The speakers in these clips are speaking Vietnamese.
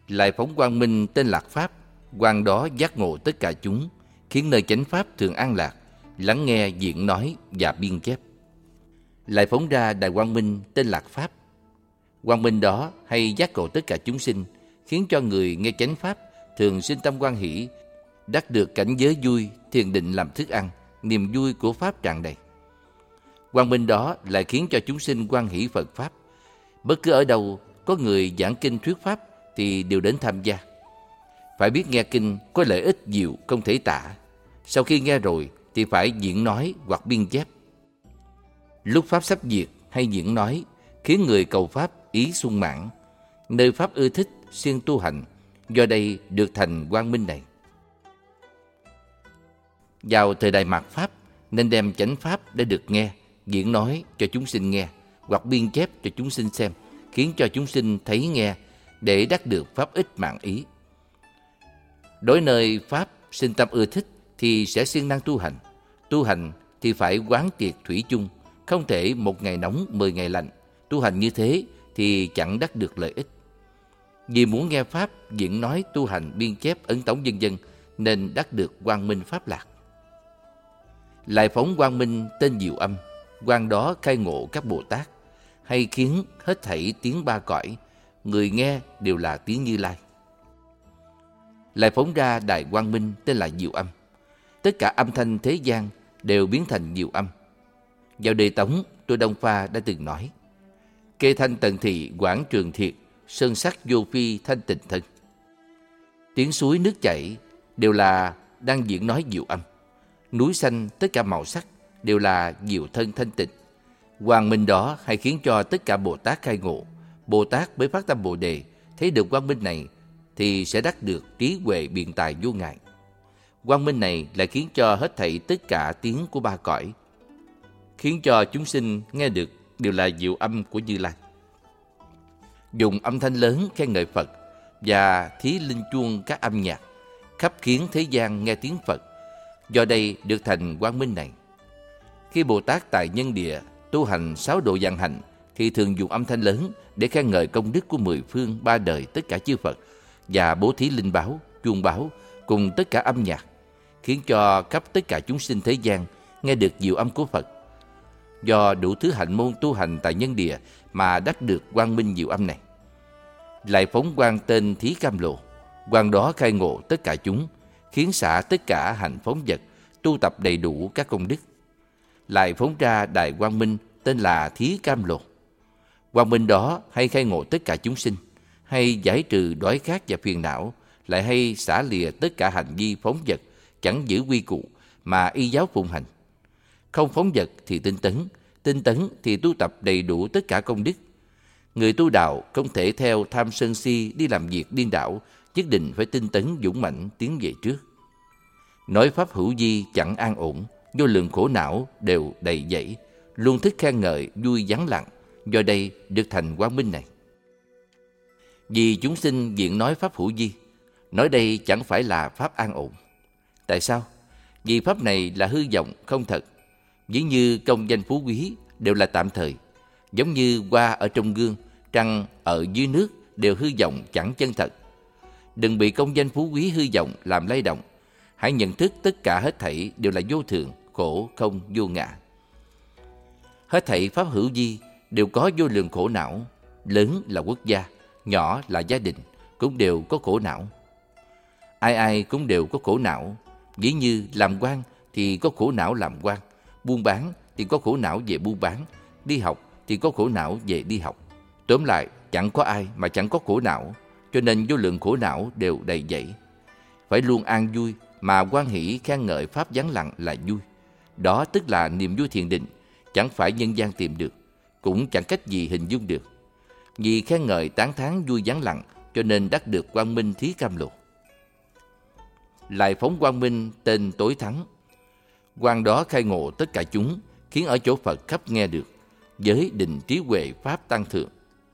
Lại phóng quang minh tên Lạc Pháp, quang đó giác ngộ tất cả chúng, khiến nơi chánh pháp thường an lạc, lắng nghe diễn nói và biên chép. Lại phóng ra đại quang minh tên Lạc Pháp, quang minh đó hay giác ngộ tất cả chúng sinh, khiến cho người nghe chánh pháp thường sinh tâm hoan hỷ, đắc được cảnh giới vui, thiền định làm thức ăn, niềm vui của pháp tràn đầy. Quang minh đó lại khiến cho chúng sinh hoan hỷ Phật pháp. Bất cứ ở đâu có người giảng kinh thuyết pháp thì đều đến tham gia. Phải biết nghe kinh có lợi ích nhiều không thể tả. Sau khi nghe rồi thì phải diễn nói hoặc biên chép. Lúc pháp sắp diệt hay diễn nói khiến người cầu pháp ý sung mãn, nơi pháp ưa thích siêng tu hành, do đây được thành quang minh này. Vào thời đại mạt pháp nên đem chánh pháp để được nghe, diễn nói cho chúng sinh nghe, hoặc biên chép cho chúng sinh xem, khiến cho chúng sinh thấy nghe để đắc được pháp ích mạng ý. Đối nơi pháp sinh tâm ưa thích thì sẽ siêng năng tu hành. Tu hành thì phải quán triệt thủy chung, không thể 1 ngày nóng 10 ngày lạnh. Tu hành như thế thì chẳng đắc được lợi ích. Vì muốn nghe pháp diễn nói, tu hành, biên chép, ấn tống vân vân nên đắc được quang minh pháp lạc. Lại phóng quang minh tên Diệu Âm, quang đó khai ngộ các Bồ Tát, hay khiến hết thảy tiếng 3 cõi, người nghe đều là tiếng Như Lai. Lại phóng ra đại quang minh tên là Diệu Âm, tất cả âm thanh thế gian đều biến thành diệu âm. Vào Đề Tống, tôi Đông Pha đã từng nói: kê thanh tần thị quảng trường thiệt, sơn sắc vô phi thanh tịnh thân. Tiếng suối nước chảy đều là đang diễn nói diệu âm. Núi xanh tất cả màu sắc đều là diệu thân thanh tịnh. Quang minh đó hay khiến cho tất cả Bồ Tát khai ngộ. Bồ Tát mới phát tâm Bồ Đề, thấy được quang minh này thì sẽ đắc được trí huệ biện tài vô ngại. Quang minh này lại khiến cho hết thảy tất cả tiếng của 3 cõi, khiến cho chúng sinh nghe được đều là diệu âm của Như Lai. Dùng âm thanh lớn khen ngợi Phật và thí linh chuông các âm nhạc, khắp khiến thế gian nghe tiếng Phật, do đây được thành quang minh này. Khi Bồ Tát tại nhân địa tu hành 6 độ vạn hạnh thì thường dùng âm thanh lớn để khen ngợi công đức của 10 phương 3 đời tất cả chư Phật, và bố thí linh báo, chuông báo cùng tất cả âm nhạc, khiến cho khắp tất cả chúng sinh thế gian nghe được diệu âm của Phật. Do đủ thứ hạnh môn tu hành tại nhân địa mà đắc được quang minh diệu âm này. Lại phóng quang tên Thí Cam Lồ, quang đó khai ngộ tất cả chúng, khiến xả tất cả hạnh phóng vật, tu tập đầy đủ các công đức. Lại phóng ra đại quang minh tên là Thí Cam Lồ, quang minh đó hay khai ngộ tất cả chúng sinh, hay giải trừ đói khát và phiền não, lại hay xả lìa tất cả hành vi phóng vật, chẳng giữ quy củ mà y giáo phụng hành. Không phóng vật thì tinh tấn thì tu tập đầy đủ tất cả công đức. Người tu đạo không thể theo tham sân si đi làm việc điên đảo, nhất định phải tinh tấn dũng mãnh tiến về trước. Nói pháp hữu vi chẳng an ổn, vô lượng khổ não đều đầy dẫy, luôn thích khen ngợi vui vắng lặng, do đây được thành quang minh này. Vì chúng sinh diện nói pháp hữu vi, nói đây chẳng phải là pháp an ổn. Tại sao? Vì pháp này là hư vọng không thật. Ví như công danh phú quý đều là tạm thời, giống như hoa ở trong gương, trăng ở dưới nước đều hư vọng chẳng chân thật. Đừng bị công danh phú quý hư vọng làm lay động. Hãy nhận thức tất cả hết thảy đều là vô thường, khổ, không, vô ngã. Hết thảy pháp hữu vi đều có vô lượng khổ não. Lớn là quốc gia, nhỏ là gia đình, cũng đều có khổ não. Ai ai cũng đều có khổ não. Ví như làm quan thì có khổ não làm quan, buôn bán thì có khổ não về buôn bán, đi học thì có khổ não về đi học. Tóm lại, chẳng có ai mà chẳng có khổ não, cho nên vô lượng khổ não đều đầy dẫy. Phải luôn an vui mà hoan hỷ khen ngợi pháp vắng lặng là vui. Đó tức là niềm vui thiền định, chẳng phải nhân gian tìm được, cũng chẳng cách gì hình dung được. Vì khen ngợi tán thán vui vắng lặng, cho nên đắc được quang minh Thí Cam Lồ. Lại phóng quang minh tên Tối Thắng, quang đó khai ngộ tất cả chúng, khiến ở chỗ Phật khắp nghe được, giới định trí huệ pháp tăng thượng.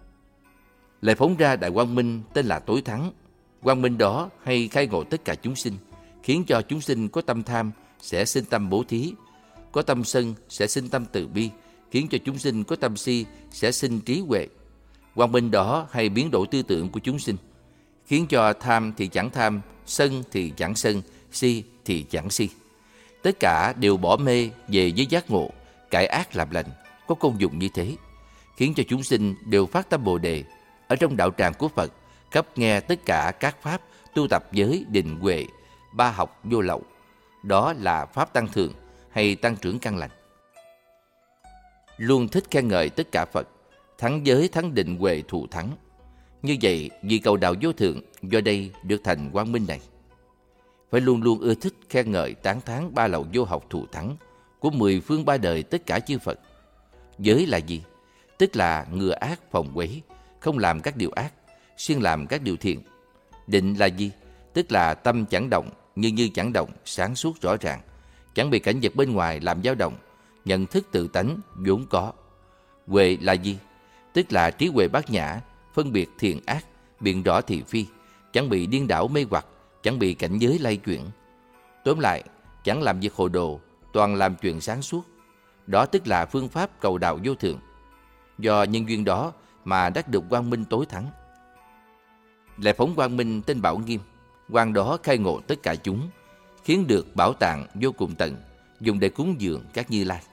Lại phóng ra đại quang minh tên là Tối Thắng, quang minh đó hay khai ngộ tất cả chúng sinh, khiến cho chúng sinh có tâm tham sẽ sinh tâm bố thí, có tâm sân sẽ sinh tâm từ bi, khiến cho chúng sinh có tâm si sẽ sinh trí huệ. Quang minh đó hay biến đổi tư tưởng của chúng sinh, khiến cho tham thì chẳng tham, sân thì chẳng sân, si thì chẳng si. Tất cả đều bỏ mê về với giác ngộ, cải ác làm lành, có công dụng như thế, khiến cho chúng sinh đều phát tâm Bồ đề. Ở trong đạo tràng của Phật, khắp nghe tất cả các pháp tu tập giới định huệ, ba học vô lậu. Đó là pháp tăng thượng hay tăng trưởng căn lành. Luôn thích khen ngợi tất cả Phật, thắng giới thắng định huệ thù thắng. Như vậy, vì cầu đạo vô thượng, do đây được thành quang minh này. Phải luôn luôn ưa thích khen ngợi tán thán ba lậu vô học thù thắng của 10 phương ba đời tất cả chư Phật. Giới là gì? Tức là ngừa ác phòng quấy, không làm các điều ác, siêng làm các điều thiện. Định là gì? Tức là tâm chẳng động, như chẳng động, sáng suốt rõ ràng, chẳng bị cảnh vật bên ngoài làm dao động, nhận thức tự tánh vốn có. Huệ là gì? Tức là trí huệ bát nhã, phân biệt thiện ác, biện rõ thị phi, chẳng bị điên đảo mê hoặc, chẳng bị cảnh giới lay chuyển. Tóm lại, chẳng làm việc hồ đồ, toàn làm chuyện sáng suốt. Đó tức là phương pháp cầu đạo vô thượng. Do nhân duyên đó mà đắc được quang minh tối thắng. Lại phóng quang minh tên Bảo Nghiêm, quang đó khai ngộ tất cả chúng, khiến được bảo tàng vô cùng tận, dùng để cúng dường các Như Lai.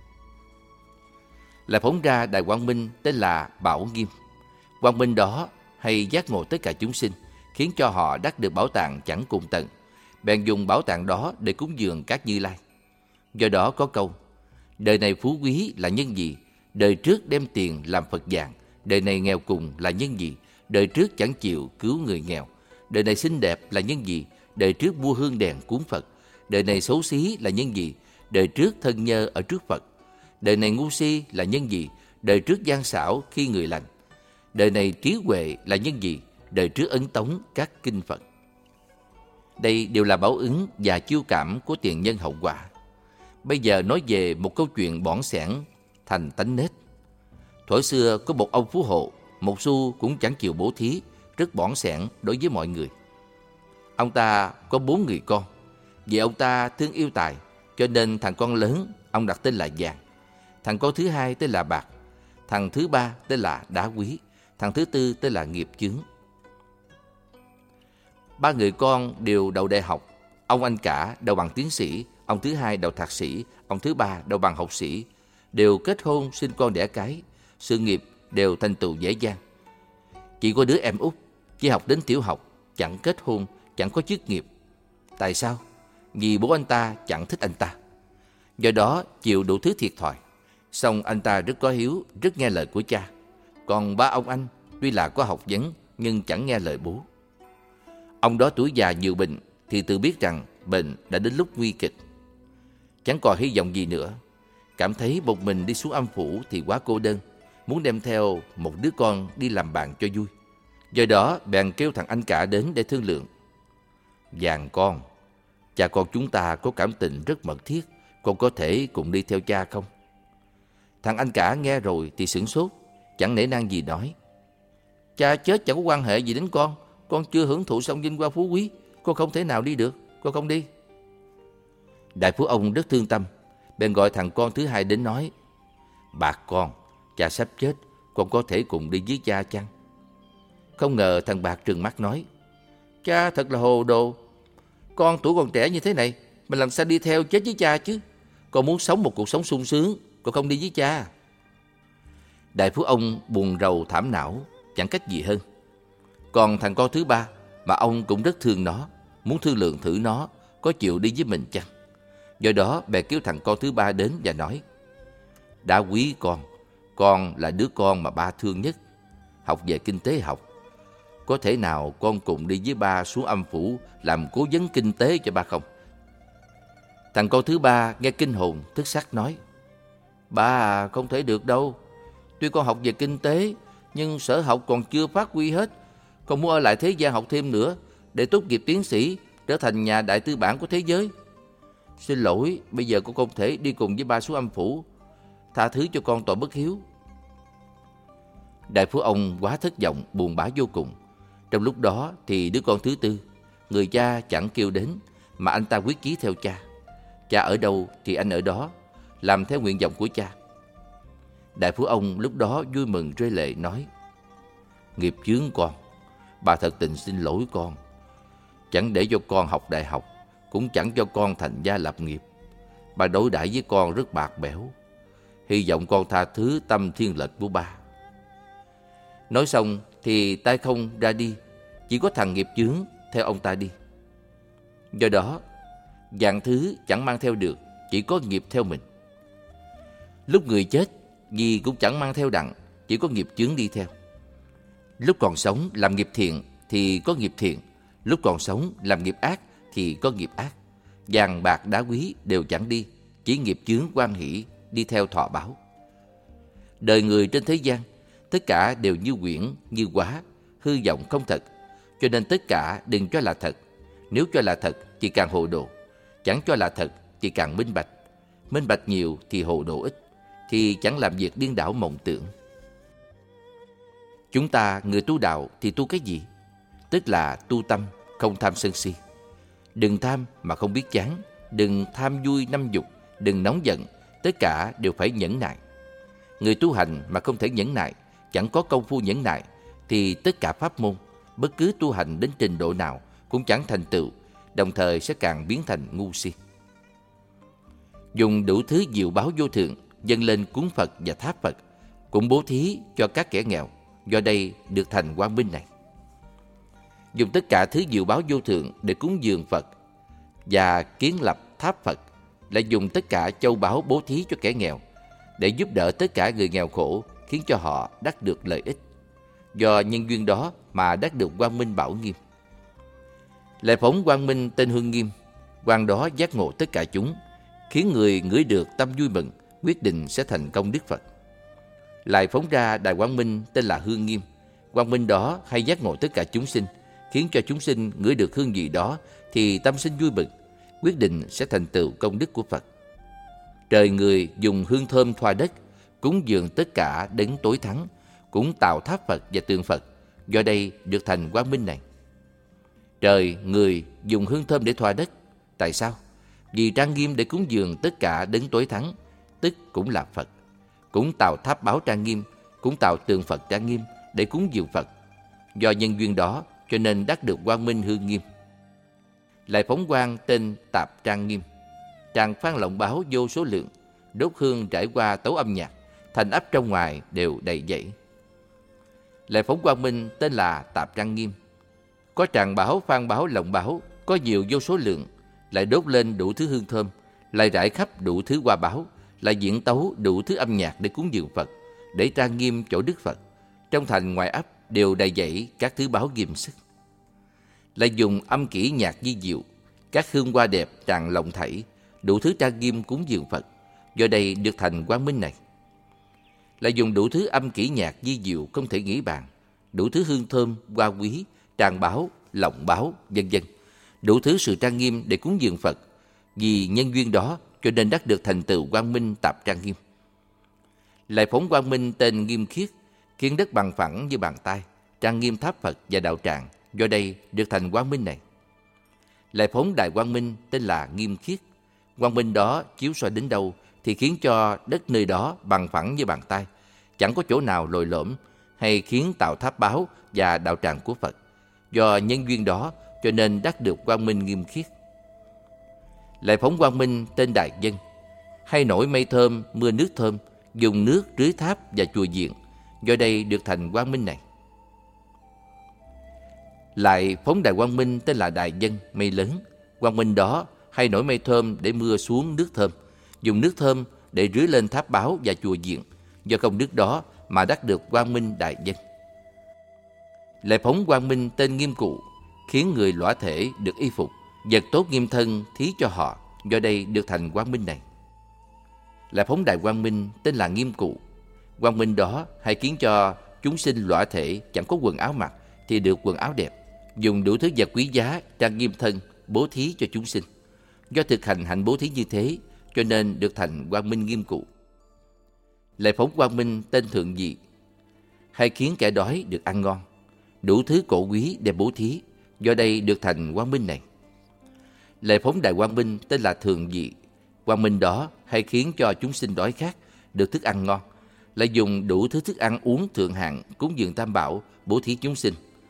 Lại phóng ra đại quang minh tên là Bảo Nghiêm. Quang minh đó hay giác ngộ tất cả chúng sinh, khiến cho họ đắc được bảo tàng chẳng cùng tận, bèn dùng bảo tàng đó để cúng dường các Như Lai. Do đó có câu: đời này phú quý là nhân gì? Đời trước đem tiền làm Phật vàng. Đời này nghèo cùng là nhân gì? Đời trước chẳng chịu cứu người nghèo. Đời này xinh đẹp là nhân gì? Đời trước mua hương đèn cúng Phật. Đời này xấu xí là nhân gì? Đời trước thân nhơ ở trước Phật. Đời này ngu si là nhân gì? Đời trước gian xảo khi người lành. Đời này trí huệ là nhân gì? Đời trước ấn tống các kinh Phật. Đây đều là báo ứng và chiêu cảm của tiền nhân hậu quả. Bây giờ nói về một câu chuyện bỏn xẻn thành tánh nết. Thuở xưa có một ông phú hộ, một xu cũng chẳng chịu bố thí, rất bỏn xẻn đối với mọi người. Ông ta có 4 người con. Vì ông ta thương yêu tài, cho nên thằng con lớn ông đặt tên là Vàng, thằng con thứ hai tên là Bạc, thằng thứ ba tên là Đá Quý, thằng thứ tư tên là Nghiệp Chướng. 3 người con đều đậu đại học. Ông anh cả đậu bằng tiến sĩ, ông thứ hai đậu thạc sĩ, ông thứ ba đậu bằng học sĩ, đều kết hôn sinh con đẻ cái, sự nghiệp đều thành tựu dễ dàng. Chỉ có đứa em út chỉ học đến tiểu học, chẳng kết hôn, chẳng có chức nghiệp. Tại sao? Vì bố anh ta chẳng thích anh ta, do đó chịu đủ thứ thiệt thòi. Song anh ta rất có hiếu, rất nghe lời của cha. Còn ba ông anh tuy là có học vấn nhưng chẳng nghe lời bố. Ông đó tuổi già nhiều bệnh thì tự biết rằng bệnh đã đến lúc nguy kịch, chẳng còn hy vọng gì nữa. Cảm thấy một mình đi xuống âm phủ thì quá cô đơn, muốn đem theo một đứa con đi làm bạn cho vui. Do đó bèn kêu thằng anh cả đến để thương lượng. Vàng con, cha con chúng ta có cảm tình rất mật thiết, con có thể cùng đi theo cha không? Thằng anh cả nghe rồi thì sửng sốt, chẳng nể nang gì nói. Cha chết chẳng có quan hệ gì đến con chưa hưởng thụ xong vinh hoa phú quý, con không thể nào đi được, con không đi. Đại phú ông rất thương tâm, bèn gọi thằng con thứ hai đến nói: Bạc con, cha sắp chết, con có thể cùng đi với cha chăng? Không ngờ thằng Bạc trừng mắt nói: Cha thật là hồ đồ, con tuổi còn trẻ như thế này mà làm sao đi theo chết với cha chứ? Con muốn sống một cuộc sống sung sướng, con không đi với cha. Đại phú ông buồn rầu thảm não, chẳng cách gì hơn. Còn thằng con thứ ba mà ông cũng rất thương nó, muốn thương lượng thử nó có chịu đi với mình chăng. Do đó bèn kêu thằng con thứ ba đến và nói: Đá Quý con là đứa con mà ba thương nhất, học về kinh tế học. Có thể nào con cùng đi với ba xuống âm phủ làm cố vấn kinh tế cho ba không? Thằng con thứ ba nghe kinh hồn thức sắc nói: Ba không thể được đâu. Tuy con học về kinh tế, nhưng sở học còn chưa phát huy hết. Con muốn ở lại thế gian học thêm nữa, để tốt nghiệp tiến sĩ, trở thành nhà đại tư bản của thế giới. Xin lỗi, bây giờ con không thể đi cùng với ba xuống âm phủ. Tha thứ cho con tội bất hiếu. Đại phú ông quá thất vọng, buồn bã vô cùng. Trong lúc đó thì đứa con thứ tư, người cha chẳng kêu đến, mà anh ta quyết chí theo cha. Cha ở đâu thì anh ở đó, làm theo nguyện vọng của cha. Đại phú ông lúc đó vui mừng rơi lệ nói: Nghiệp chướng con, bà thật tình xin lỗi con. Chẳng để cho con học đại học, cũng chẳng cho con thành gia lập nghiệp. Bà đối đãi với con rất bạc bẽo. Hy vọng con tha thứ tâm thiên lệch của ba. Nói xong thì tay không ra đi, chỉ có thằng nghiệp chướng theo ông ta đi. Do đó, vạn thứ chẳng mang theo được, chỉ có nghiệp theo mình. Lúc người chết, gì cũng chẳng mang theo đặng, chỉ có nghiệp chướng đi theo. Lúc còn sống làm nghiệp thiện thì có nghiệp thiện, lúc còn sống làm nghiệp ác thì có nghiệp ác. Vàng bạc đá quý đều chẳng đi, chỉ nghiệp chướng hoan hỷ đi theo thọ báo. Đời người trên thế gian, tất cả đều như quyển, như quá, hư vọng không thật. Cho nên tất cả đừng cho là thật. Nếu cho là thật thì càng hồ đồ, chẳng cho là thật thì càng minh bạch. Minh bạch nhiều thì hồ đồ ít, thì chẳng làm việc điên đảo mộng tưởng. Chúng ta người tu đạo thì tu cái gì? Tức là tu tâm, không tham sân si. Đừng tham mà không biết chán, đừng tham vui năm dục, đừng nóng giận, tất cả đều phải nhẫn nại. Người tu hành mà không thể nhẫn nại, chẳng có công phu nhẫn nại, thì tất cả pháp môn, bất cứ tu hành đến trình độ nào cũng chẳng thành tựu, đồng thời sẽ càng biến thành ngu si. Dùng đủ thứ diệu báo vô thượng, dâng lên cúng Phật và tháp Phật, cũng bố thí cho các kẻ nghèo, do đây được thành quang minh này. Dùng tất cả thứ diệu báo vô thượng để cúng dường Phật và kiến lập tháp Phật, lại dùng tất cả châu báu bố thí cho kẻ nghèo, để giúp đỡ tất cả người nghèo khổ, khiến cho họ đắc được lợi ích. Do nhân duyên đó mà đắc được quang minh bảo nghiêm. Lại phóng quang minh tên Hương Nghiêm, quang đó giác ngộ tất cả chúng, khiến người ngửi được tâm vui mừng, quyết định sẽ thành công Đức Phật. Lại phóng ra đài quang minh tên là Hương Nghiêm, quang minh đó hay giác ngộ tất cả chúng sinh, khiến cho chúng sinh ngửi được hương vị đó thì tâm sinh vui mừng, quyết định sẽ thành tựu công đức của Phật. Trời người dùng hương thơm thoa đất, cúng dường tất cả đấng tối thắng, cũng tạo tháp Phật và tượng Phật, do đây được thành quang minh này. Trời người dùng hương thơm để thoa đất, tại sao? Vì trang nghiêm để cúng dường tất cả đấng tối thắng, tức cũng là Phật, cũng tạo tháp báo trang nghiêm, cũng tạo tượng Phật trang nghiêm để cúng dường Phật. Do nhân duyên đó cho nên đắc được quang minh Hương Nghiêm. Lại phóng quang tên Tạp Trang Nghiêm, tràng phan lộng báo vô số lượng, đốt hương trải qua tấu âm nhạc, thành ấp trong ngoài đều đầy dẫy. Lại phóng quang minh tên là Tạp Trang Nghiêm, có tràng báo, phan báo, lộng báo, có nhiều vô số lượng, lại đốt lên đủ thứ hương thơm, lại rải khắp đủ thứ hoa báo, lại diễn tấu đủ thứ âm nhạc để cúng dường Phật, để trang nghiêm chỗ Đức Phật. Trong thành ngoài ấp đều đầy dẫy các thứ báo nghiêm sức. Lại dùng âm kỹ nhạc di diệu, các hương hoa đẹp tràn lộng thảy, đủ thứ trang nghiêm cúng dường Phật, do đây được thành quang minh này. Lại dùng đủ thứ âm kỹ nhạc di diệu không thể nghĩ bàn, đủ thứ hương thơm, hoa quý, tràng báo, lộng báo, vân vân, đủ thứ sự trang nghiêm để cúng dường Phật. Vì nhân duyên đó cho nên đắc được thành tựu quang minh Tạp Trang Nghiêm. Lại phóng quang minh tên Nghiêm Khiết, khiến đất bằng phẳng như bàn tay, trang nghiêm tháp Phật và đạo tràng, do đây được thành quang minh này. Lại phóng đại quang minh tên là Nghiêm Khiết, quang minh đó chiếu soi đến đâu thì khiến cho đất nơi đó bằng phẳng như bàn tay, chẳng có chỗ nào lồi lõm, hay khiến tạo tháp báo và đạo tràng của Phật. Do nhân duyên đó cho nên đắc được quang minh Nghiêm Khiết. Lại phóng quang minh tên Đại Dân, hay nổi mây thơm, mưa nước thơm, dùng nước rưới tháp và chùa viện, do đây được thành quang minh này. Lại phóng đại quang minh tên là Đại Dân, mây lớn, quang minh đó hay nổi mây thơm để mưa xuống nước thơm, dùng nước thơm để rưới lên tháp báo và chùa viện, do công đức đó mà đắc được quang minh Đại Dân. Lại phóng quang minh tên Nghiêm Cụ, khiến người lõa thể được y phục, vật tốt nghiêm thân thí cho họ, do đây được thành quang minh này. Lại phóng đại quang minh tên là Nghiêm Cụ, quang minh đó hay khiến cho chúng sinh lõa thể chẳng có quần áo mặc thì được quần áo đẹp, dùng đủ thứ vật quý giá trang nghiêm thân bố thí cho chúng sinh. Do thực hành hạnh bố thí như thế cho nên được thành quang minh Nghiêm Cụ. Lại phóng quang minh tên Thượng Dị, hay khiến kẻ đói được ăn ngon, đủ thứ cổ quý để bố thí, do đây được thành quang minh này. Lại phóng đại quang minh tên là Thường Dị, quang minh đó hay khiến cho chúng sinh đói khát được thức ăn ngon, lại dùng đủ thứ thức ăn uống thượng hạng cúng dường Tam Bảo bố thí chúng sinh.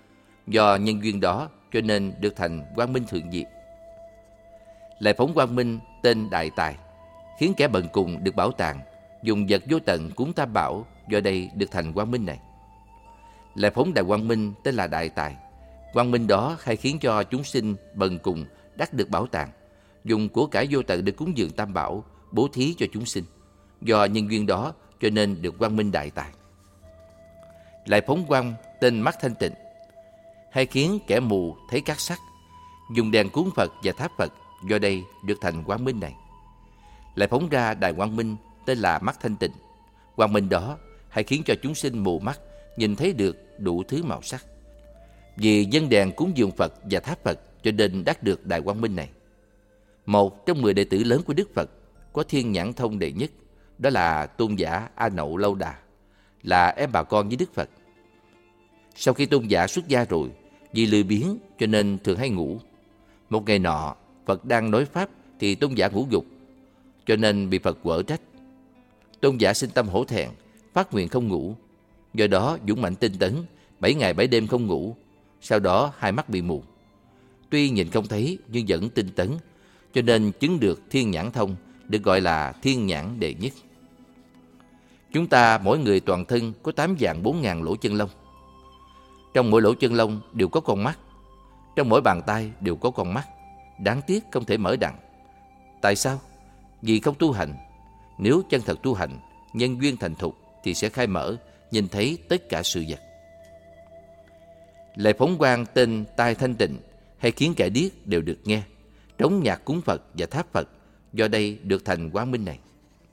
Do nhân duyên đó cho nên được thành quang minh thượng diệp. Lại phóng quang minh tên đại tài, khiến kẻ bần cùng được bảo tàng, dùng vật vô tận cúng tam bảo, do đây được thành quang minh này. Lại phóng đại quang minh tên là đại tài, quang minh đó hay khiến cho chúng sinh bần cùng đắc được bảo tàng, dùng của cải vô tận để cúng dường tam bảo, bố thí cho chúng sinh. Do nhân duyên đó cho nên được quang minh đại tài. Lại phóng quang tên mắt thanh tịnh, hay khiến kẻ mù thấy các sắc, dùng đèn cúng Phật và tháp Phật, do đây được thành quang minh này. Lại phóng ra đại quang minh tên là mắt thanh tịnh, quang minh đó hay khiến cho chúng sinh mù mắt nhìn thấy được đủ thứ màu sắc. Vì dân đèn cúng dường Phật và tháp Phật cho nên đắc được đại quang minh này. Một trong 10 đệ tử lớn của Đức Phật có thiên nhãn thông đệ nhất, đó là tôn giả A Nậu Lâu Đà, là em bà con với Đức Phật. Sau khi tôn giả xuất gia rồi, vì lười biếng cho nên thường hay ngủ. Một ngày nọ, Phật đang nói pháp thì tôn giả ngủ gục, cho nên bị Phật quở trách. Tôn giả sinh tâm hổ thẹn, phát nguyện không ngủ. Do đó dũng mạnh tinh tấn, 7 ngày 7 đêm không ngủ. Sau đó hai mắt bị mù. Tuy nhìn không thấy nhưng vẫn tinh tấn, cho nên chứng được thiên nhãn thông, được gọi là thiên nhãn đệ nhất. Chúng ta mỗi người toàn thân có 8 vạn 4 ngàn lỗ chân lông. Trong mỗi lỗ chân lông đều có con mắt. Trong mỗi bàn tay đều có con mắt. Đáng tiếc không thể mở đặng. Tại sao? Vì không tu hành. Nếu chân thật tu hành, nhân duyên thành thục thì sẽ khai mở, nhìn thấy tất cả sự vật. Lại phóng quang tên tai thanh tịnh, hay khiến kẻ điếc đều được nghe, trống nhạc cúng Phật và tháp Phật, do đây được thành quang minh này.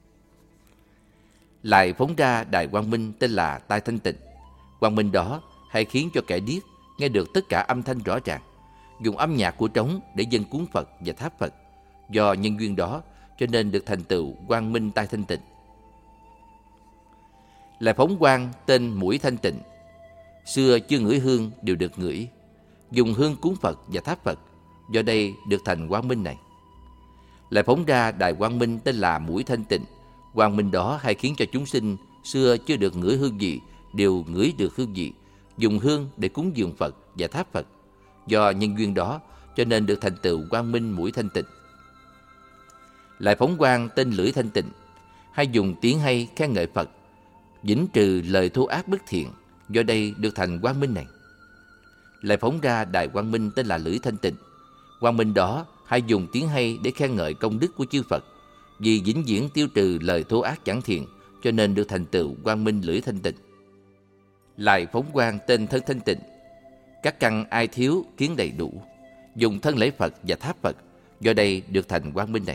Lại phóng ra đại quang minh tên là tai thanh tịnh, quang minh đó hay khiến cho kẻ điếc nghe được tất cả âm thanh rõ ràng, dùng âm nhạc của trống để dâng cúng Phật và tháp Phật. Do nhân duyên đó cho nên được thành tựu quang minh tai thanh tịnh. Lại phóng quang tên mũi thanh tịnh, xưa chưa ngửi hương đều được ngửi, dùng hương cúng Phật và tháp Phật, do đây được thành quang minh này. Lại phóng ra đại quang minh tên là mũi thanh tịnh, quang minh đó hay khiến cho chúng sinh xưa chưa được ngửi hương vị đều ngửi được hương vị, dùng hương để cúng dường Phật và tháp Phật. Do nhân duyên đó cho nên được thành tựu quang minh mũi thanh tịnh. Lại phóng quang tên lưỡi thanh tịnh, hay dùng tiếng hay khen ngợi Phật, vĩnh trừ lời thô ác bất thiện, do đây được thành quang minh này. Lại phóng ra đại quang minh tên là lưỡi thanh tịnh, quang minh đó hay dùng tiếng hay để khen ngợi công đức của chư Phật, vì vĩnh viễn tiêu trừ lời thô ác chẳng thiện, cho nên được thành tựu quang minh lưỡi thanh tịnh. Lại phóng quang tên thân thanh tịnh, các căn ai thiếu kiến đầy đủ, dùng thân lễ Phật và tháp Phật, do đây được thành quang minh này.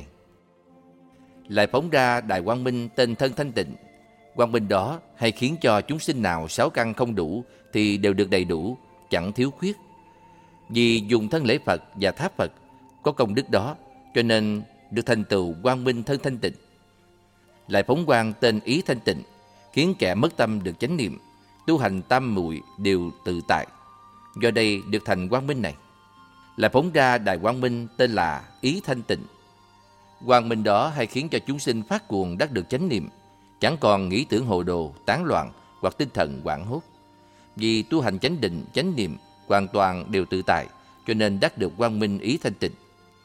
Lại phóng ra đại quang minh tên thân thanh tịnh, quang minh đó hay khiến cho chúng sinh nào 6 căn không đủ thì đều được đầy đủ, chẳng thiếu khuyết. Vì dùng thân lễ Phật và tháp Phật có công đức đó, cho nên được thành tựu quang minh thân thanh tịnh. Lại phóng quang tên ý thanh tịnh, khiến kẻ mất tâm được chánh niệm, tu hành tam muội đều tự tại, do đây được thành quang minh này. Lại phóng ra đại quang minh tên là ý thanh tịnh, quang minh đó hay khiến cho chúng sinh phát cuồng đắc được chánh niệm, chẳng còn nghĩ tưởng hồ đồ, tán loạn hoặc tinh thần hoảng hốt. Vì tu hành chánh định, chánh niệm hoàn toàn đều tự tại, cho nên đắc được quang minh ý thanh tịnh.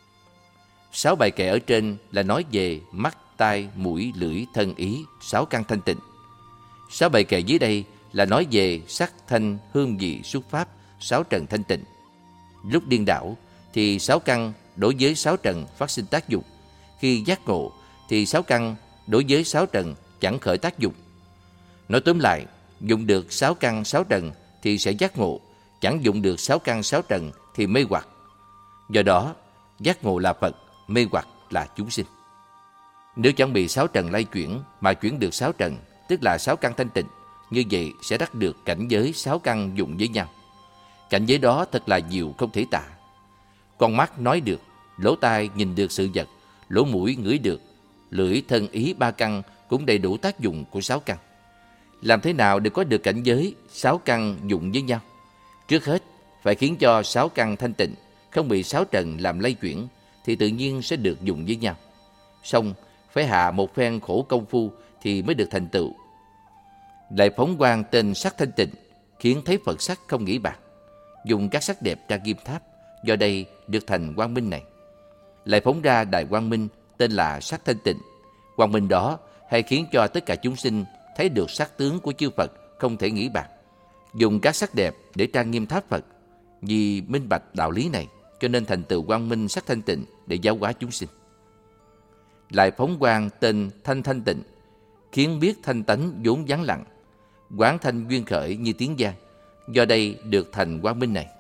6 bài kệ ở trên là nói về mắt, tai, mũi, lưỡi, thân, ý, 6 căn thanh tịnh. 6 bài kệ dưới đây là nói về sắc, thanh, hương, vị, xúc pháp, 6 trần thanh tịnh. Lúc điên đảo thì 6 căn đối với 6 trần phát sinh tác dụng. Khi giác ngộ thì 6 căn đối với 6 trần chẳng khởi tác dụng. Nói tóm lại, dùng được 6 căn 6 trần thì sẽ giác ngộ, chẳng dùng được 6 căn 6 trần thì mê hoặc. Do đó, giác ngộ là Phật, mê hoặc là chúng sinh. Nếu chẳng bị 6 trần lay chuyển mà chuyển được 6 trần, tức là 6 căn thanh tịnh, như vậy sẽ đắc được cảnh giới 6 căn dụng với nhau. Cảnh giới đó thật là diệu không thể tả. Con mắt nói được, lỗ tai nhìn được sự vật, lỗ mũi ngửi được, lưỡi, thân, ý 3 căn cũng đầy đủ tác dụng của 6 căn. Làm thế nào để có được cảnh giới 6 căn dụng với nhau? Trước hết, phải khiến cho 6 căn thanh tịnh, không bị 6 trần làm lay chuyển, thì tự nhiên sẽ được dùng với nhau. Xong, phải hạ một phen khổ công phu thì mới được thành tựu. Lại phóng quang tên sắc thanh tịnh, khiến thấy Phật sắc không nghĩ bạc. dùng các sắc đẹp tra kim tháp, do đây được thành quang minh này. Lại phóng ra đài quang minh tên là sắc thanh tịnh. Quang minh đó hay khiến cho tất cả chúng sinh thấy được sắc tướng của chư Phật không thể nghĩ bàn. Dùng các sắc đẹp để trang nghiêm tháp Phật, vì minh bạch đạo lý này, cho nên thành tựu quang minh sắc thanh tịnh để giáo hóa chúng sinh. Lại phóng quang tên thanh thanh tịnh, khiến biết thanh tánh vốn vắng lặng, quán thanh duyên khởi như tiếng giang, do đây được thành quang minh này.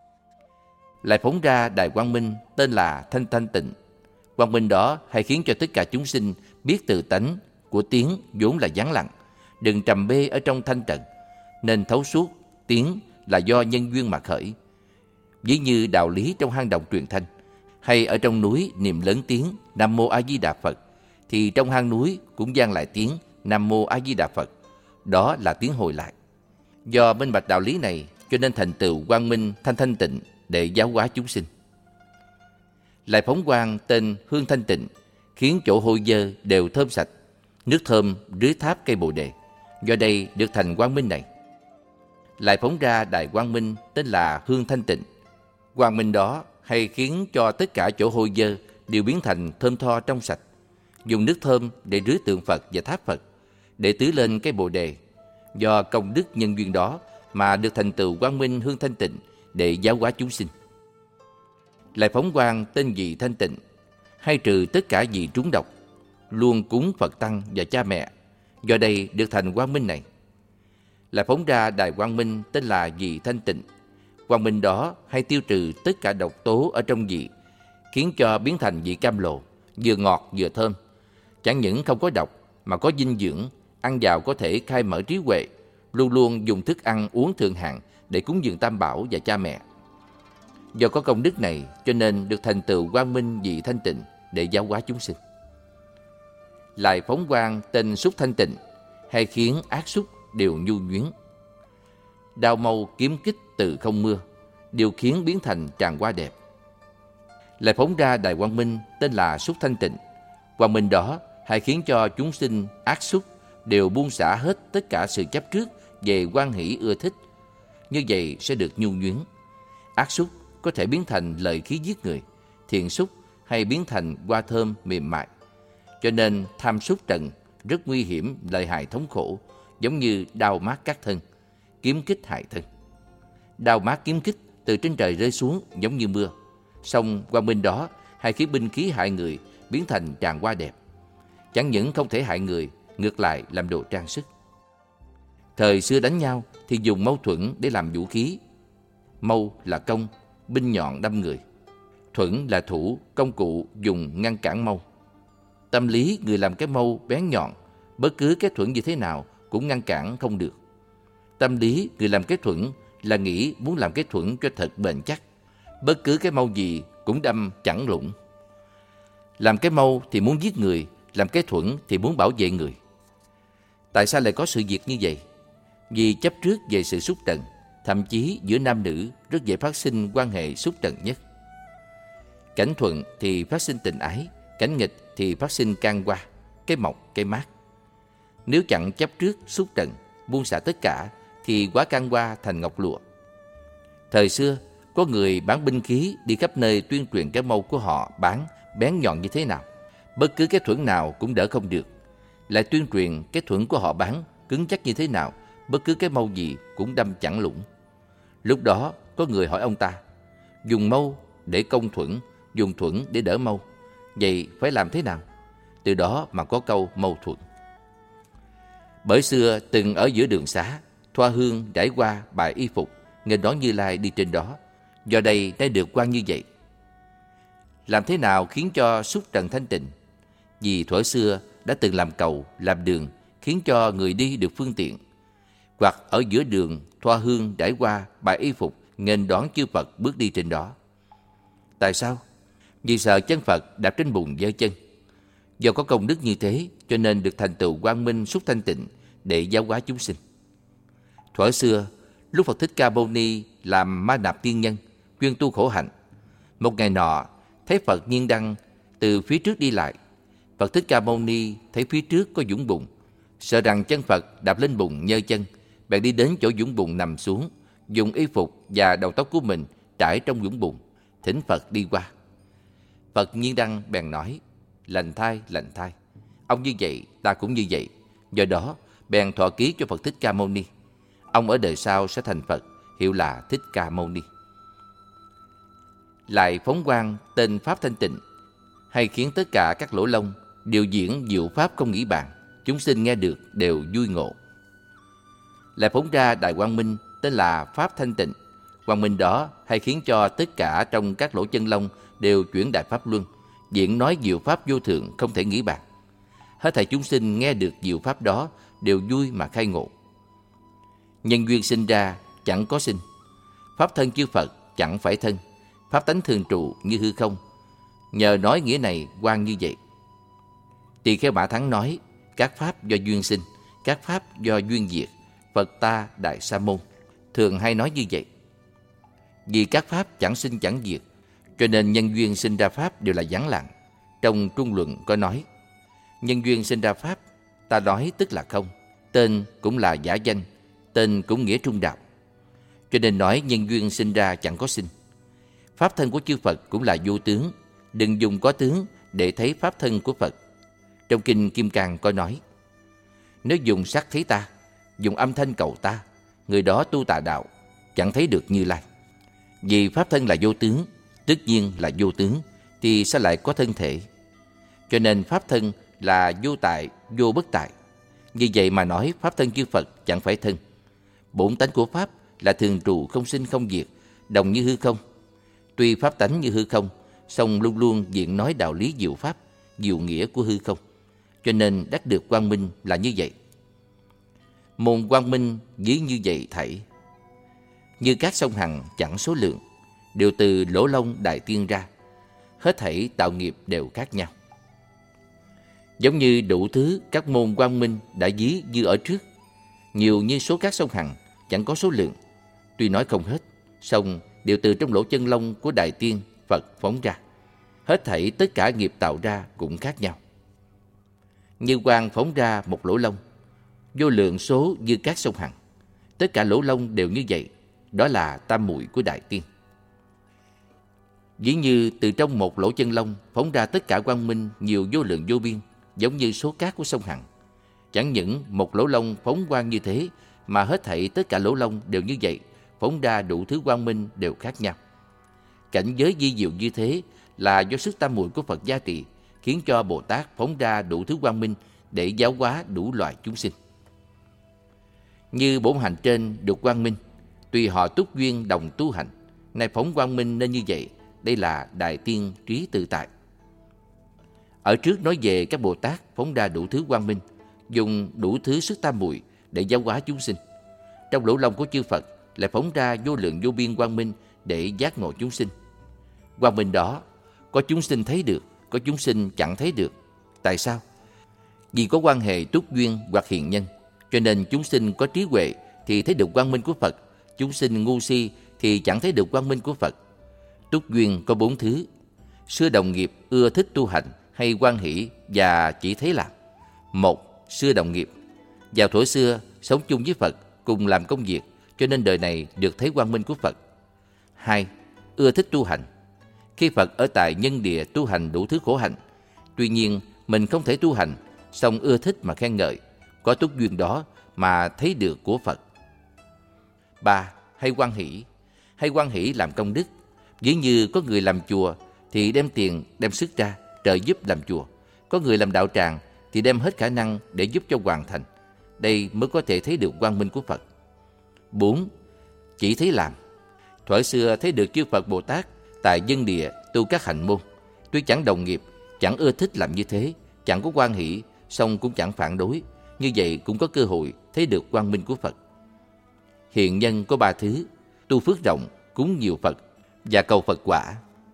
Lại phóng ra đài quang minh tên là thanh thanh tịnh. Quang minh đó hay khiến cho tất cả chúng sinh biết từ tánh của tiếng vốn là vắng lặng, đừng trầm bê ở trong thanh trần, nên thấu suốt tiếng là do nhân duyên mà khởi. Ví như đạo lý trong hang động truyền thanh, hay ở trong núi niệm lớn tiếng Nam Mô A Di Đà Phật, thì trong hang núi cũng vang lại tiếng Nam Mô A Di Đà Phật. Đó là tiếng hồi lại. Do minh bạch đạo lý này, cho nên thành tựu quang minh thanh thanh tịnh để giáo hóa chúng sinh. Lại phóng quang tên hương thanh tịnh, khiến chỗ hôi dơ đều thơm sạch, nước thơm rưới tháp cây bồ đề, do đây được thành quang minh này. Lại phóng ra đài quang minh tên là hương thanh tịnh. Quang minh đó hay khiến cho tất cả chỗ hôi dơ đều biến thành thơm tho trong sạch. Dùng nước thơm để rưới tượng Phật và tháp Phật, để tưới lên cây bồ đề. Do công đức nhân duyên đó mà được thành tựu quang minh hương thanh tịnh để giáo hóa chúng sinh. Lại phóng quang tên vị thanh tịnh, hay trừ tất cả vị trúng độc, luôn cúng Phật tăng và cha mẹ, do đây được thành quang minh này. Lại phóng ra đài quang minh tên là vị thanh tịnh. Quang minh đó hay tiêu trừ tất cả độc tố ở trong vị, khiến cho biến thành vị cam lồ, vừa ngọt vừa thơm. Chẳng những không có độc mà có dinh dưỡng, ăn vào có thể khai mở trí huệ, luôn luôn dùng thức ăn uống thượng hạng để cúng dường Tam Bảo và cha mẹ. Do có công đức này, cho nên được thành tựu quang minh vị thanh tịnh để giáo hóa chúng sinh. Lại phóng quang tên xúc thanh tịnh, hay khiến ác xúc đều nhu nhuyến. Đao mâu kiếm kích từ không mưa, đều khiến biến thành tràng hoa đẹp. Lại phóng ra đài quang minh tên là xúc thanh tịnh. Quang minh đó hay khiến cho chúng sinh ác xúc đều buông xả hết tất cả sự chấp trước về hoan hỷ ưa thích. Như vậy sẽ được nhu nhuyến. Ác xúc có thể biến thành lợi khí giết người, thiện xúc hay biến thành hoa thơm mềm mại. Cho nên tham xúc trần rất nguy hiểm, lợi hại thống khổ, giống như đao mát cắt thân, kiếm kích hại thân. Đao mát kiếm kích từ trên trời rơi xuống giống như mưa. Song quang minh đó hay khiến binh khí hại người biến thành tràng hoa đẹp. Chẳng những không thể hại người, ngược lại làm đồ trang sức. Thời xưa đánh nhau thì dùng mâu thuẫn để làm vũ khí. Mâu là công, binh nhọn đâm người. Thuẫn là thủ, công cụ dùng ngăn cản mâu. Tâm lý người làm cái mâu bén nhọn, bất cứ cái thuẫn như thế nào cũng ngăn cản không được. Tâm lý người làm cái thuẫn là nghĩ muốn làm cái thuẫn cho thật bền chắc, bất cứ cái mâu gì cũng đâm chẳng lũng. Làm cái mâu thì muốn giết người, làm cái thuẫn thì muốn bảo vệ người. Tại sao lại có sự việc như vậy? Vì chấp trước về sự xúc trần, thậm chí giữa nam nữ rất dễ phát sinh quan hệ xúc trần nhất. Cảnh thuận thì phát sinh tình ái, cảnh nghịch thì phát sinh can qua, cái mộc, cái mát. Nếu chẳng chấp trước xúc trần, buông xả tất cả, thì hóa can qua thành ngọc lụa. Thời xưa, có người bán binh khí đi khắp nơi tuyên truyền cái mâu của họ bán bén nhọn như thế nào, bất cứ cái thuẫn nào cũng đỡ không được. Lại tuyên truyền cái thuẫn của họ bán cứng chắc như thế nào, bất cứ cái mâu gì cũng đâm chẳng lũng. Lúc đó có người hỏi ông ta, dùng mâu để công thuẫn, dùng thuẫn để đỡ mâu, vậy phải làm thế nào? Từ đó mà có câu mâu thuẫn. Bởi xưa từng ở giữa đường xá, thoa hương trải qua bài y phục, nghênh đón Như Lai đi trên đó, do đây đã được quan như vậy. Làm thế nào khiến cho xúc trần thanh tịnh? Vì thuở xưa đã từng làm cầu, làm đường, khiến cho người đi được phương tiện. Hoặc ở giữa đường thoa hương trải qua bài y phục, nghênh đón chư Phật bước đi trên đó. Tại sao? Vì sợ chân Phật đạp trên bùn giơ chân. Do có công đức như thế, cho nên được thành tựu quang minh xúc thanh tịnh để giáo hóa chúng sinh. Thuở xưa, lúc Phật Thích Ca Mâu Ni làm Ma Nạp tiên nhân, chuyên tu khổ hạnh, một ngày nọ thấy Phật Nhiên Đăng từ phía trước đi lại. Phật Thích Ca Mâu Ni thấy phía trước có vũng bùn, sợ rằng chân Phật đạp lên bùn nhơ chân, bèn đi đến chỗ vũng bùn nằm xuống, dùng y phục và đầu tóc của mình trải trong vũng bùn, thỉnh Phật đi qua. Phật Nhiên Đăng bèn nói: lành thay, lành thay. Ông như vậy, ta cũng như vậy. Do đó, bèn thọ ký cho Phật Thích Ca Mâu Ni. Ông ở đời sau sẽ thành Phật, hiệu là Thích Ca Mâu Ni. Lại phóng quang tên Pháp thanh tịnh, hay khiến tất cả các lỗ lông điều diễn diệu pháp không nghĩ bàn, chúng sinh nghe được đều vui ngộ. Lại phóng ra đại quang minh tên là Pháp thanh tịnh. Quang minh đó hay khiến cho tất cả trong các lỗ chân lông đều chuyển đại pháp luân, diễn nói diệu pháp vô thượng không thể nghĩ bàn. Hết thảy chúng sinh nghe được diệu pháp đó đều vui mà khai ngộ. Nhân duyên sinh ra chẳng có sinh, pháp thân chư Phật chẳng phải thân, pháp tánh thường trụ như hư không. Nhờ nói nghĩa này quan như vậy. Tỳ Kheo Mã Thắng nói: các pháp do duyên sinh, các pháp do duyên diệt, Phật ta Đại Sa Môn thường hay nói như vậy. Vì các pháp chẳng sinh chẳng diệt, cho nên nhân duyên sinh ra pháp đều là vắng lặng. Trong Trung Luận có nói: nhân duyên sinh ra pháp, ta nói tức là không, tên cũng là giả danh, tên cũng nghĩa trung đạo. Cho nên nói nhân duyên sinh ra chẳng có sinh. Pháp thân của chư Phật cũng là vô tướng, đừng dùng có tướng để thấy pháp thân của Phật. Trong Kinh Kim Cang có nói: nếu dùng sắc thấy ta, dùng âm thanh cầu ta, người đó tu tà đạo, chẳng thấy được Như Lai. Vì pháp thân là vô tướng, tất nhiên là vô tướng, thì sao lại có thân thể? Cho nên pháp thân là vô tại, vô bất tại. Như vậy mà nói pháp thân chư Phật chẳng phải thân. Bổn tánh của pháp là thường trụ không sinh không diệt, đồng như hư không. Tuy pháp tánh như hư không, song luôn luôn diện nói đạo lý diệu pháp, diệu nghĩa của hư không. Cho nên đắc được quang minh là như vậy. Môn quang minh ví như vậy thảy. Như các sông Hằng chẳng số lượng, đều từ lỗ lông đại tiên ra. Hết thảy tạo nghiệp đều khác nhau. Giống như đủ thứ các môn quang minh đã ví như ở trước, nhiều như số các sông Hằng, chẳng có số lượng. Tuy nói không hết, song đều từ trong lỗ chân lông của Đại Tiên Phật phóng ra. Hết thảy tất cả nghiệp tạo ra cũng khác nhau. Như quang phóng ra một lỗ lông, vô lượng số như các sông Hằng. Tất cả lỗ lông đều như vậy, đó là tam muội của Đại Tiên. Ví như từ trong một lỗ chân lông phóng ra tất cả quang minh nhiều vô lượng vô biên, giống như số cát của sông Hằng. Chẳng những một lỗ lông phóng quang như thế, mà hết thảy tất cả lỗ lông đều như vậy, phóng ra đủ thứ quang minh đều khác nhau. Cảnh giới vi diệu như thế là do sức tam muội của Phật gia trì, khiến cho Bồ Tát phóng ra đủ thứ quang minh để giáo hóa đủ loại chúng sinh. Như bổn hành trên được quang minh, tùy họ túc duyên đồng tu hành, nay phóng quang minh nên như vậy. Đây là Đại Tiên trí tự tại. Ở trước nói về các Bồ Tát phóng ra đủ thứ quang minh, dùng đủ thứ sức tam muội để giáo hóa chúng sinh. Trong lỗ lông của chư Phật lại phóng ra vô lượng vô biên quang minh để giác ngộ chúng sinh. Quang minh đó có chúng sinh thấy được, có chúng sinh chẳng thấy được. Tại sao? Vì có quan hệ túc duyên hoặc hiền nhân, cho nên chúng sinh có trí huệ thì thấy được quang minh của Phật, chúng sinh ngu si thì chẳng thấy được quang minh của Phật. Túc duyên có 4 thứ: xưa đồng nghiệp ưa thích tu hành hay hoan hỷ và chỉ thấy làm. 1. Xưa đồng nghiệp, vào thuở xưa sống chung với Phật, cùng làm công việc, cho nên đời này được thấy quang minh của Phật. 2. Ưa thích tu hành, khi Phật ở tại nhân địa tu hành đủ thứ khổ hạnh, tuy nhiên mình không thể tu hành, song ưa thích mà khen ngợi, có túc duyên đó mà thấy được của Phật. 3. Hay hoan hỷ làm công đức, ví như có người làm chùa thì đem tiền đem sức ra trợ giúp làm chùa, có người làm đạo tràng thì đem hết khả năng để giúp cho hoàn thành. Đây mới có thể thấy được quang minh của Phật. 4. Chỉ thấy làm, thuở xưa thấy được chư Phật Bồ Tát tại dân địa tu các hạnh môn, tuy chẳng đồng nghiệp, chẳng ưa thích làm như thế, chẳng có hoan hỷ, song cũng chẳng phản đối, như vậy cũng có cơ hội thấy được quang minh của Phật. Hiện nhân có 3 thứ: tu phước rộng, cúng nhiều Phật và cầu Phật quả.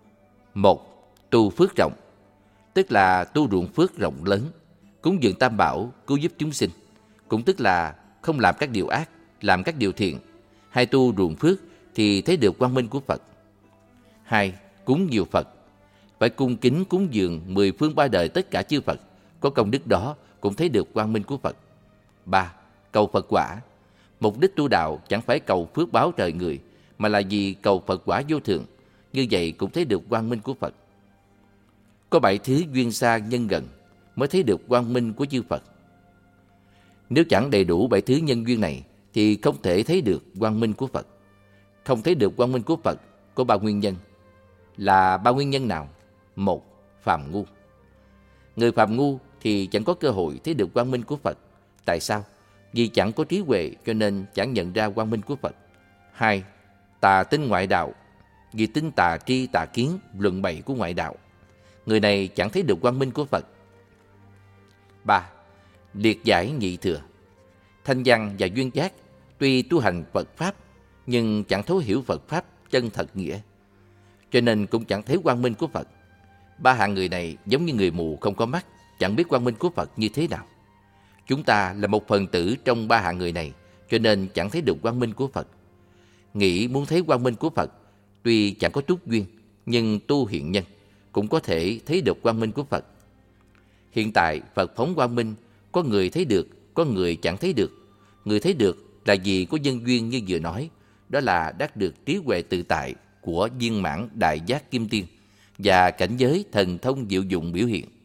1. Tu phước rộng, tức là tu ruộng phước rộng lớn, cúng dường tam bảo, cứu giúp chúng sinh, cũng tức là không làm các điều ác, làm các điều thiện. Hay tu ruộng phước thì thấy được quang minh của Phật. 2. Cúng nhiều Phật, phải cung kính cúng dường 10 phương 3 đời tất cả chư Phật, có công đức đó cũng thấy được quang minh của Phật. 3. Cầu Phật quả, Mục đích tu đạo chẳng phải cầu phước báo trời người, mà là vì cầu Phật quả vô thường. Như vậy cũng thấy được quang minh của Phật. Có 7 thứ duyên xa nhân gần mới thấy được quang minh của chư Phật. Nếu chẳng đầy đủ 7 thứ nhân duyên này thì không thể thấy được quang minh của Phật. Không thấy được quang minh của Phật có 3 nguyên nhân. Là 3 nguyên nhân nào? 1. Phàm ngu. Người phàm ngu thì chẳng có cơ hội thấy được quang minh của Phật. Tại sao? Vì chẳng có trí huệ cho nên chẳng nhận ra quang minh của Phật. 2. Tà tin ngoại đạo. Vì tin tà tri tà kiến, luận bậy của ngoại đạo, người này chẳng thấy được quang minh của Phật. 3. Liệt giải nhị thừa. Thanh văn và duyên giác tuy tu hành Phật Pháp nhưng chẳng thấu hiểu Phật Pháp chân thật nghĩa, cho nên cũng chẳng thấy quang minh của Phật. 3 hạng người này giống như người mù không có mắt, chẳng biết quang minh của Phật như thế nào. Chúng ta là một phần tử trong 3 hạng người này, cho nên chẳng thấy được quang minh của Phật. Nghĩ muốn thấy quang minh của Phật, tuy chẳng có túc duyên, nhưng tu hiện nhân cũng có thể thấy được quang minh của Phật. Hiện tại Phật phóng quang minh, có người thấy được, có người chẳng thấy được. Người thấy được là vì có nhân duyên như vừa nói, đó là đắc được trí huệ tự tại của viên mãn đại giác kim tiên và cảnh giới thần thông diệu dụng biểu hiện.